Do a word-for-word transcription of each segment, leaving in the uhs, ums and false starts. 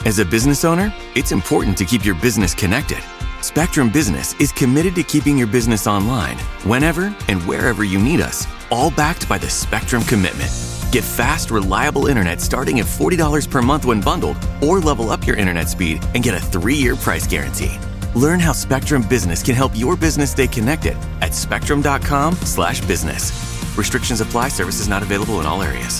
As a business owner, it's important to keep your business connected. Spectrum Business is committed to keeping your business online whenever and wherever you need us, all backed by the Spectrum Commitment. Get fast, reliable internet starting at forty dollars per month when bundled, or level up your internet speed and get a three-year price guarantee. Learn how Spectrum Business can help your business stay connected at spectrum.com slash business. Restrictions apply. Services not available in all areas.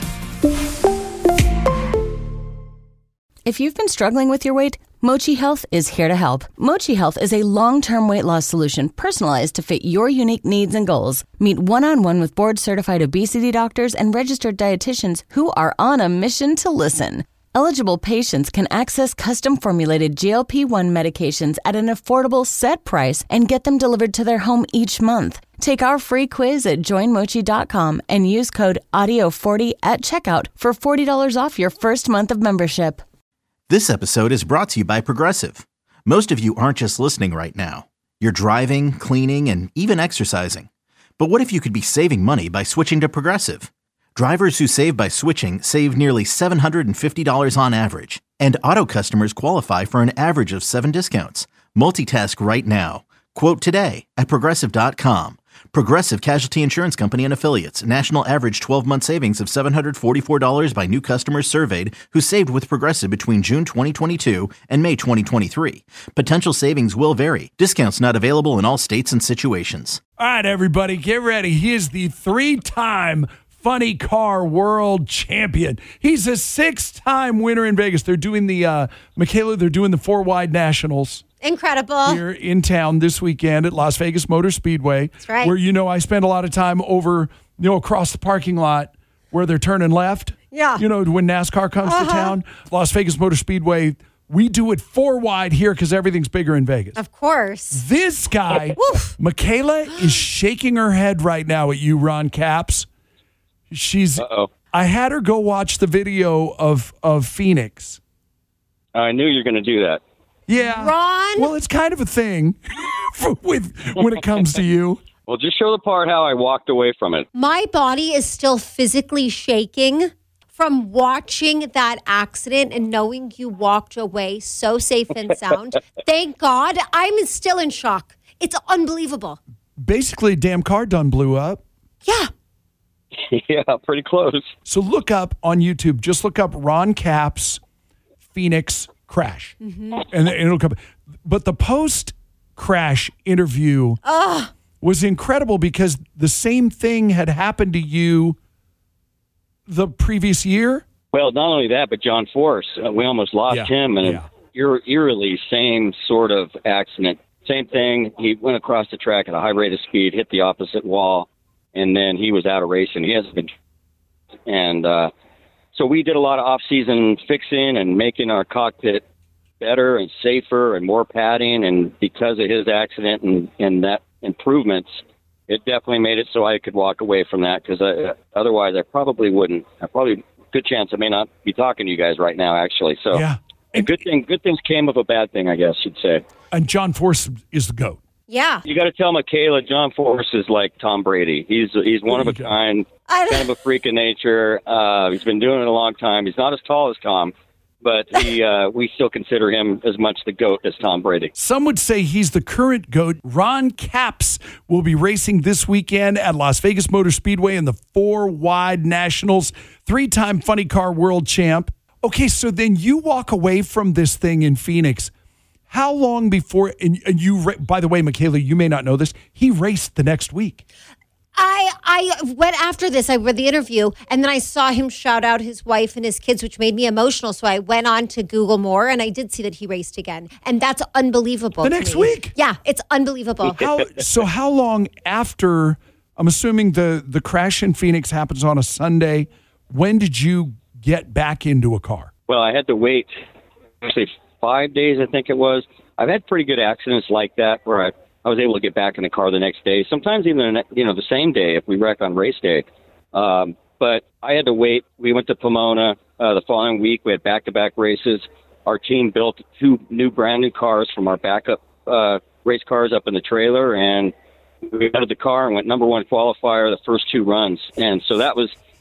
If you've been struggling with your weight, Mochi Health is here to help. Mochi Health is a long-term weight loss solution personalized to fit your unique needs and goals. Meet one-on-one with board-certified obesity doctors and registered dietitians who are on a mission to listen. Eligible patients can access custom-formulated G L P one medications at an affordable set price and get them delivered to their home each month. Take our free quiz at join mochi dot com and use code audio forty at checkout for forty dollars off your first month of membership. This episode is brought to you by Progressive. Most of you aren't just listening right now. You're driving, cleaning, and even exercising. But what if you could be saving money by switching to Progressive? Drivers who save by switching save nearly seven hundred fifty dollars on average. And auto customers qualify for an average of seven discounts. Multitask right now. Quote today at progressive dot com. Progressive Casualty Insurance Company and Affiliates. National average twelve-month savings of seven hundred forty-four dollars by new customers surveyed who saved with Progressive between June twenty twenty-two and May twenty twenty-three. Potential savings will vary. Discounts not available in all states and situations. All right, everybody, get ready. He is the three-time Funny Car World Champion. He's a six-time winner in Vegas. They're doing the, uh, Michaela, they're doing the Four Wide Nationals. Incredible. Here in town this weekend at Las Vegas Motor Speedway. That's right. Where, you know, I spend a lot of time over, you know, across the parking lot where they're turning left. Yeah. You know, when NASCAR comes uh-huh. to town. Las Vegas Motor Speedway, we do it four wide here because everything's bigger in Vegas. Of course. This guy, Michaela, is shaking her head right now at you, Ron Capps. She's. Uh-oh. I had her go watch the video of, of Phoenix. I knew you were going to do that. Yeah. Ron? Well, it's kind of a thing with when it comes to you. Well, just show the part how I walked away from it. My body is still physically shaking from watching that accident and knowing you walked away so safe and sound. Thank God. I'm still in shock. It's unbelievable. Basically, damn car done blew up. Yeah. Yeah, pretty close. So look up on YouTube. Just look up Ron Capps Phoenix crash. Mm-hmm. And it'll come. But the post-crash interview Ugh. was incredible because the same thing had happened to you the previous year. Well, not only that, but John Force. Uh, we almost lost yeah. him. And yeah. an eerily same sort of accident. Same thing. He went across the track at a high rate of speed, hit the opposite wall, and then he was out of racing. He hasn't been. And uh, so we did a lot of off-season fixing and making our cockpit better and safer and more padding. And because of his accident and, and that improvements, it definitely made it so I could walk away from that because uh, otherwise I probably wouldn't. I probably, good chance I may not be talking to you guys right now, actually. So yeah. a good thing, good things came of a bad thing, I guess you'd say. And John Force is the GOAT. Yeah. You got to tell Michaela, John Force is like Tom Brady. He's he's one of a kind, kind of a freak of nature. Uh, he's been doing it a long time. He's not as tall as Tom, but he uh, we still consider him as much the GOAT as Tom Brady. Some would say he's the current GOAT. Ron Capps will be racing this weekend at Las Vegas Motor Speedway in the Four Wide Nationals. Three-time Funny Car World Champ. Okay, so then you walk away from this thing in Phoenix. How long before, and, and you, by the way, Michaela, you may not know this, he raced the next week. I I went after this. I read the interview, and then I saw him shout out his wife and his kids, which made me emotional. So I went on to Google more, and I did see that he raced again. And that's unbelievable. The to next me. week? Yeah, it's unbelievable. How, so how long after, I'm assuming the, the crash in Phoenix happens on a Sunday, when did you get back into a car? Well, I had to wait, actually, five days, I think it was. I've had pretty good accidents like that where I, I was able to get back in the car the next day, sometimes even, you know, the same day if we wreck on race day. Um, but I had to wait. We went to Pomona uh, the following week. We had back-to-back races. Our team built two new brand new cars from our backup uh, race cars up in the trailer, and we got out of the car and went number one qualifier the first two runs. And so that was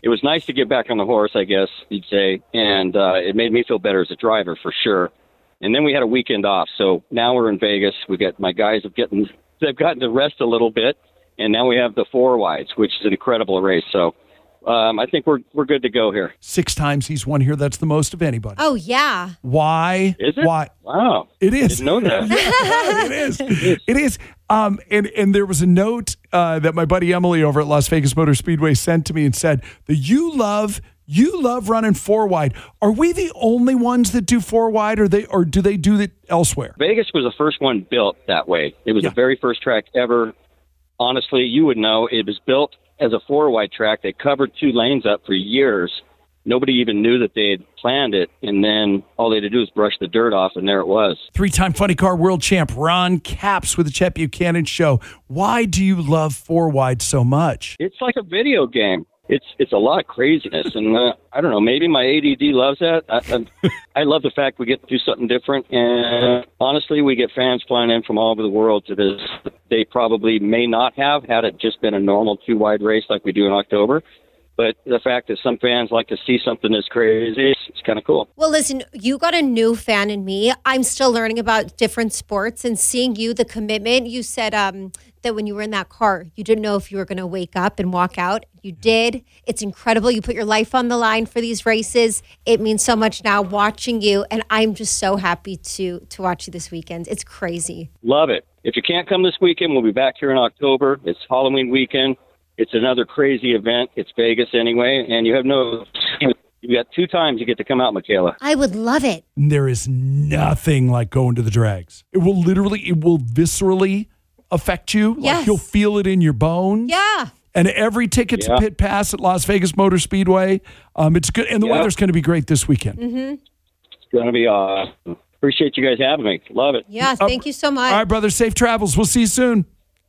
it was nice to get back on the horse, I guess you'd say, and uh, it made me feel better as a driver for sure. And then we had a weekend off, so now we're in Vegas. We got my guys have getting they've gotten to rest a little bit, and now we have the four wides, which is an incredible race. So um, I think we're we're good to go here. Six times he's won here. That's the most of anybody. Oh, yeah. Why? Is it? Why? Wow. It is. Didn't know that. Yeah, it is. It is. Um, and, and there was a note uh, that my buddy Emily over at Las Vegas Motor Speedway sent to me and said that you love you love running four wide. Are we the only ones that do four wide, or they or do they do it elsewhere? Vegas was the first one built that way. It was Yeah. the very first track ever. Honestly, you would know it was built as a four-wide track. They covered two lanes up for years. Nobody even knew that they had planned it, and then all they had to do was brush the dirt off, and there it was. Three-time Funny Car World Champ Ron Capps with the Chet Buchanan Show. Why do you love four wide so much? It's like a video game. It's it's a lot of craziness, and uh, I don't know. Maybe my A D D loves that. I, I, I love the fact we get to do something different, and honestly, we get fans flying in from all over the world to this. They probably may not have had it just been a normal two-wide race like we do in October. But the fact that some fans like to see something that's crazy, it's, it's kind of cool. Well, listen, you got a new fan in me. I'm still learning about different sports and seeing you, the commitment. You said um, that when you were in that car, you didn't know if you were going to wake up and walk out. You did. It's incredible. You put your life on the line for these races. It means so much now watching you. And I'm just so happy to to watch you this weekend. It's crazy. Love it. If you can't come this weekend, we'll be back here in October. It's Halloween weekend. It's another crazy event. It's Vegas anyway, and you have no. You got two times you get to come out, Michaela. I would love it. There is nothing like going to the drags. It will literally, it will viscerally affect you. Like Yes. you'll feel it in your bones. Yeah. And every ticket's Yeah. a pit pass at Las Vegas Motor Speedway. Um, it's good, and the Yeah. weather's going to be great this weekend. Mm-hmm. It's going to be awesome. Appreciate you guys having me. Love it. Yeah. Thank you so much. All right, brother. Safe travels. We'll see you soon.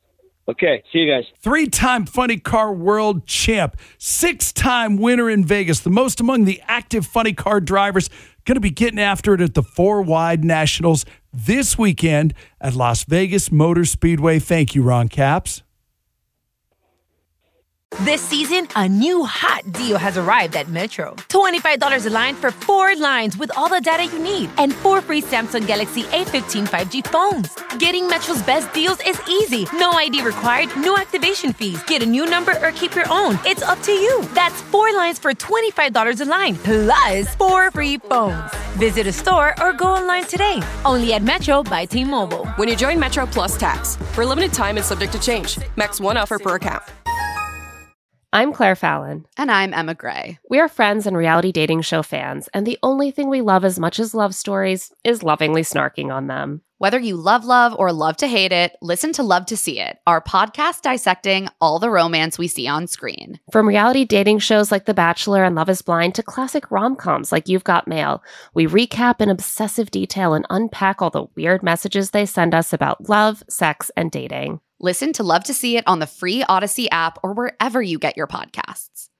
Okay, see you guys. Three-time Funny Car World Champ, six-time winner in Vegas, the most among the active funny car drivers, going to be getting after it at the Four Wide Nationals this weekend at Las Vegas Motor Speedway. Thank you, Ron Capps. This season, a new hot deal has arrived at Metro. twenty-five dollars a line for four lines with all the data you need and four free Samsung Galaxy A fifteen five G phones. Getting Metro's best deals is easy. No I D required, no activation fees. Get a new number or keep your own. It's up to you. That's four lines for twenty-five dollars a line, plus four free phones. Visit a store or go online today. Only at Metro by T-Mobile. When you join Metro Plus Tax, for a limited time and subject to change. Max one offer per account. I'm Claire Fallon. And I'm Emma Gray. We are friends and reality dating show fans, and the only thing we love as much as love stories is lovingly snarking on them. Whether you love love or love to hate it, listen to Love to See It, our podcast dissecting all the romance we see on screen. From reality dating shows like The Bachelor and Love is Blind to classic rom-coms like You've Got Mail, we recap in obsessive detail and unpack all the weird messages they send us about love, sex, and dating. Listen to Love to See It on the free Odyssey app or wherever you get your podcasts.